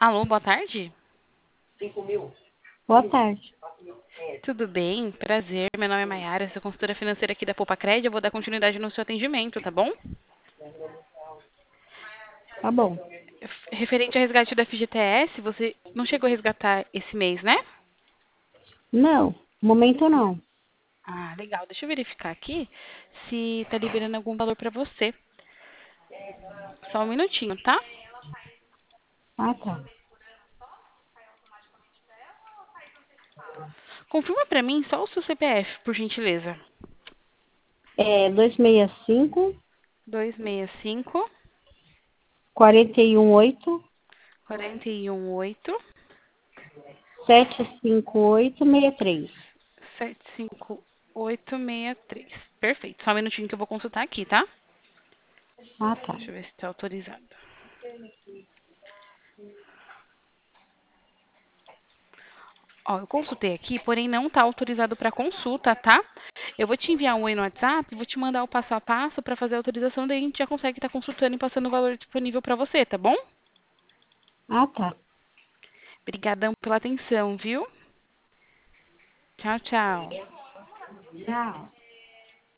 Alô, boa tarde. Boa tarde. Tudo bem? Prazer. Meu nome é Maiara, sou consultora financeira aqui da Poupa-Cred. Eu vou dar continuidade no seu atendimento, tá bom? Tá bom. Referente ao resgate da FGTS, você não chegou a resgatar esse mês, né? Não, momento não. Ah, legal. Deixa eu verificar aqui se tá liberando algum valor para você. Só um minutinho, tá? Ah, tá. Confirma para mim só o seu CPF, por gentileza. É 265 265 418 418 75863. 75863. Perfeito. Só um minutinho que eu vou consultar aqui, tá? Ah, tá. Deixa eu ver se está autorizado. Ó, eu consultei aqui, porém não está autorizado para consulta, tá? Eu vou te enviar um oi no WhatsApp, vou te mandar o passo a passo para fazer a autorização, daí a gente já consegue estar consultando e passando o valor disponível para você, tá bom? Ah, tá. Obrigadão pela atenção, viu? Tchau, tchau. Tchau.